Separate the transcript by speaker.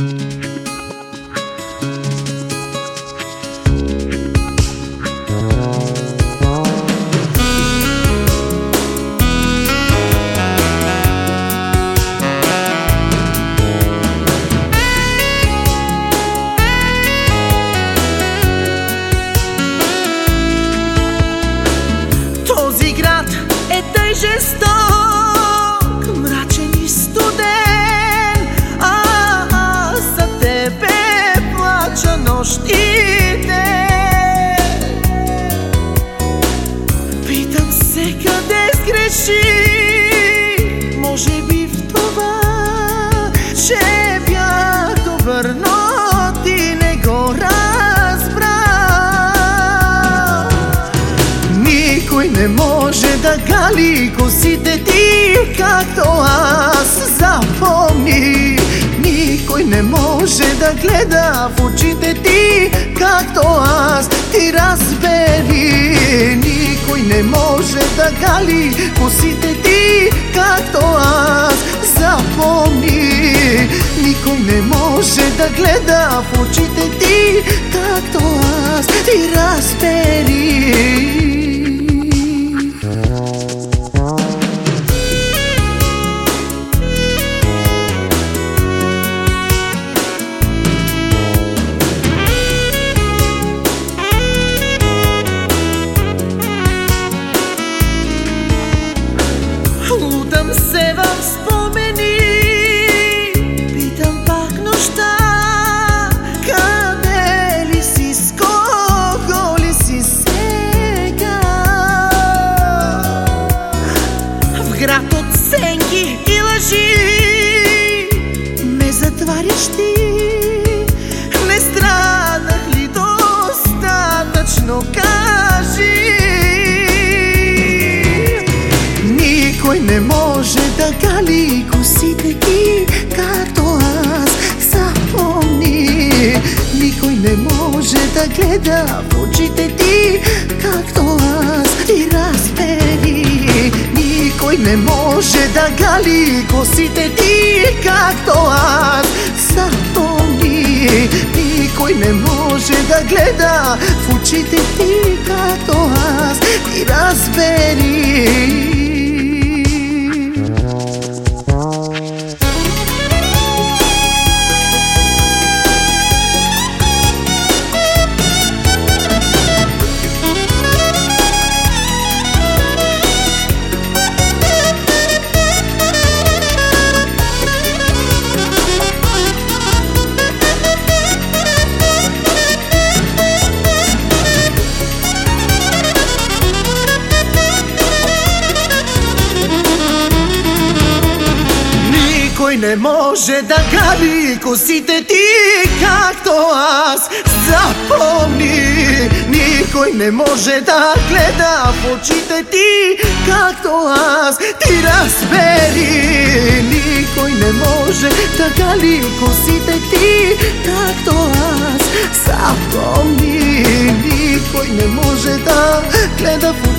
Speaker 1: Този град е тъй жесток, мрачен и студен, за тебе плача нощ и ден. Питам се къде сгреши, може би в това, че бях добър, но ти не го разбра. Никой не може да гали косите ти, както аз, запомни. Никой не може да гледа в очите ти, както аз, ти разбери. Никой не може да гали косите ти, както аз, запомни. Никой не може да гледа в очите ти, както аз, ти разбери. Лутам се в спомени, питам пак нощта, къде ли си, с кого ли си сега? В град от сенки и лъжи ме затваряш ти. Не страдах ли достатъчно, кажи? Никой не може да гали косите ти, както аз, запомни. Никой не може да гледа в очите ти, както аз, ти разбери. Никой не може да гали косите ти, както аз, запомни. Никой не може да гледа в очите ти, както аз, ти разбери. Никой не може да гали косите ти, както аз, запомни. Никой не може да гледа в очите ти, както аз, ти разбери. Никой не може да гали косите ти, както аз, запомни. Никой не може да гледа в